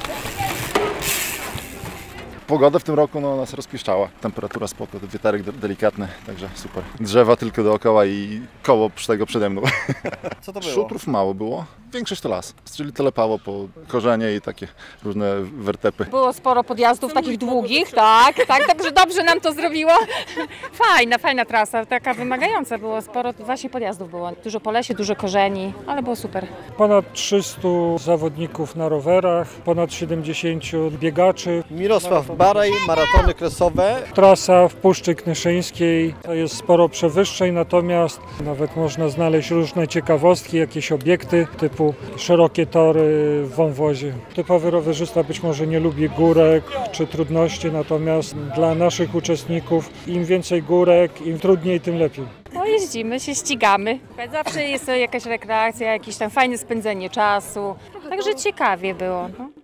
Pogoda w tym roku nas rozpieszczała. Temperatura spoko, wietarek delikatny, także super. Drzewa tylko dookoła i koło tego przede mną. Co to było? Szutrów mało było, większość to las, czyli telepało po korzenie i takie różne wertepy. Było sporo podjazdów takich długich, tak, także dobrze nam to zrobiło. Fajna trasa, taka wymagająca, było sporo właśnie podjazdów było. Dużo po lesie, dużo korzeni, ale było super. Ponad 300 zawodników na rowerach, ponad 70 biegaczy. Mirosław Baraj, maratony kresowe. Trasa w Puszczy Knyszyńskiej to jest sporo przewyższeń, natomiast nawet można znaleźć różne ciekawostki, jakieś obiekty typu szerokie tory w wąwozie. Typowy rowerzysta być może nie lubi górek czy trudności, natomiast dla naszych uczestników im więcej górek, im trudniej, tym lepiej. No jeździmy, się ścigamy. Zawsze jest to jakaś rekreacja, jakieś tam fajne spędzenie czasu, także ciekawie było. No.